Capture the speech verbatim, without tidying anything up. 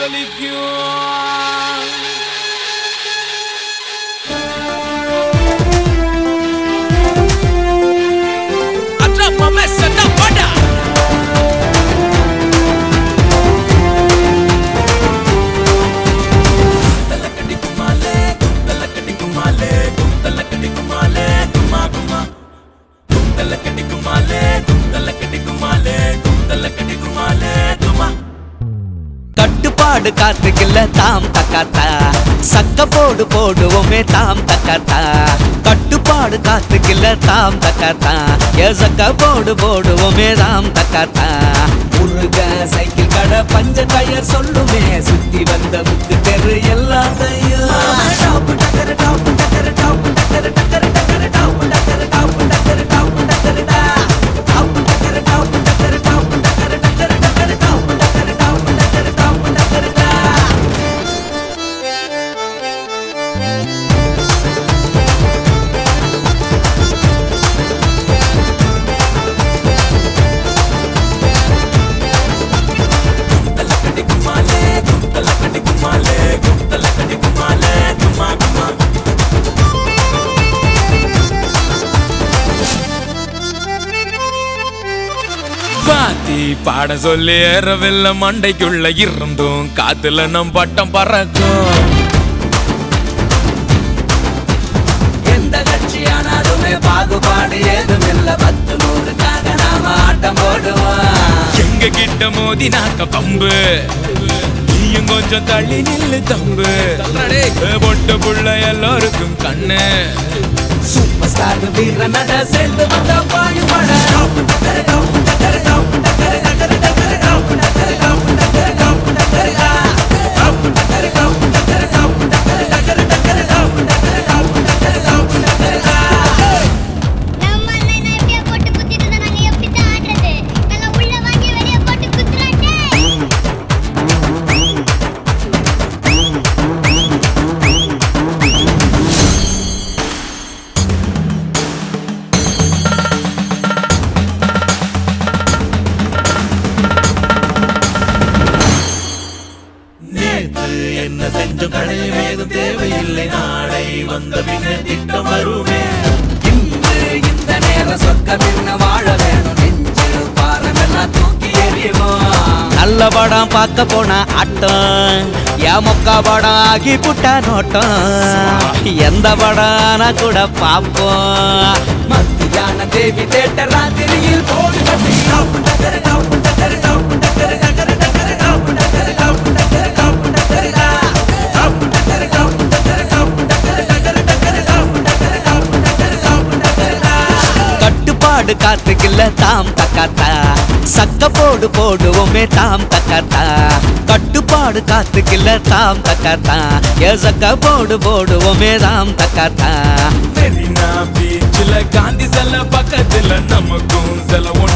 ஜொலிக்கும். Atrapa messa da bada. Talakadi kumale, talakadi kumale, talakadi kumale, kuma kuma. Talakadi kumale, talakadi kumale, talakadi kumale, kuma. கட்டுப்பாடு காத்துக்கில்ல தாம் தக்காத்தா சக்க போடு போடுவோமே தாம் தக்காத்தா கட்டுப்பாடு காத்துக்கில்ல தாம் தக்காத்தா சக்க போடு போடுவோமே தாம் தக்காத்தா முருக சைக்கிள் கடை பஞ்ச டயர் சொல்லுமே சுத்தி வந்த புக்கு தெரு எல்லாத்தையும் டாப் டக்கர டாப் டக்கர டாப் டக்கர டக்கர டக்கர டாப் டக்கர டாப் டக்கர டாப் டக்கர டா டாப் டக்கர டாப் டக்கர டாப் டக்கர டக்கர டக்கர டாப் டக்கர டாப் டக்கர டாப் டக்கர டா. பாத்தி பாட சொல்லி ஏறவில்லை மண்டைக்குள்ள இருந்தும் காத்துல நம் பட்டம் பறக்கும். எந்த கட்சியானாலுமே பாகுபாடு ஏதும் இல்ல பத்து நூறுக்காக நாம ஆட்டம் போடுவோம். எங்க கிட்ட மோதி நாக்க பம்பு நீயும் கொஞ்சம் தள்ளி நில்லு தம்பு பொட்டு புள்ள எல்லோருக்கும் கண்ணு சூப்பர் ஸ்டார் வீர நட சேர்ந்து வந்த பாயுமட என்ன செஞ்ச கடையும் ஏதும் தேவையில்லை நாளை வந்த பின்ன திட்டம் வருமே. இன்று இந்த நேரம் சொக்க பின்ன வாழ வேணும் நெஞ்சு பாரமெல்லாம் தூக்கி எறிவோம். நல்ல படம் பார்க்க போனா ஆட்டம் என் மொக்கா படம் ஆகி புட்டா நோட்டம் எந்த படம் கூட பார்ப்போம். மத்தியான தேவி தேட்டர் ராத்திரியில் போடு கட்டி டாப் டக்கர டாப் டக்கர டாப் டக்கர டக்கர டக்கர டாப் டக்கர டாப் டக்கர டாப் டக்கர டா டாப் டக்கர டாப் டக்கர டாப் டக்கர டக்கர டக்கர டாப் டக்கர டாப் டக்கர டாப் டக்கர டா. கட்டுப்பாடு காத்துக்கில்ல தாம் தக்காத்தா சக்க போடு போடுவோமே தாம் தக்காத்தா கட்டுப்பாடு காத்துக்கில்ல தாம் தக்காத்தா சக்க போடு போடுவோமே தாம் தக்காத்தா. மெரினா பீச்சில் காந்தி சிலை பக்கத்துல நமக்கும் சில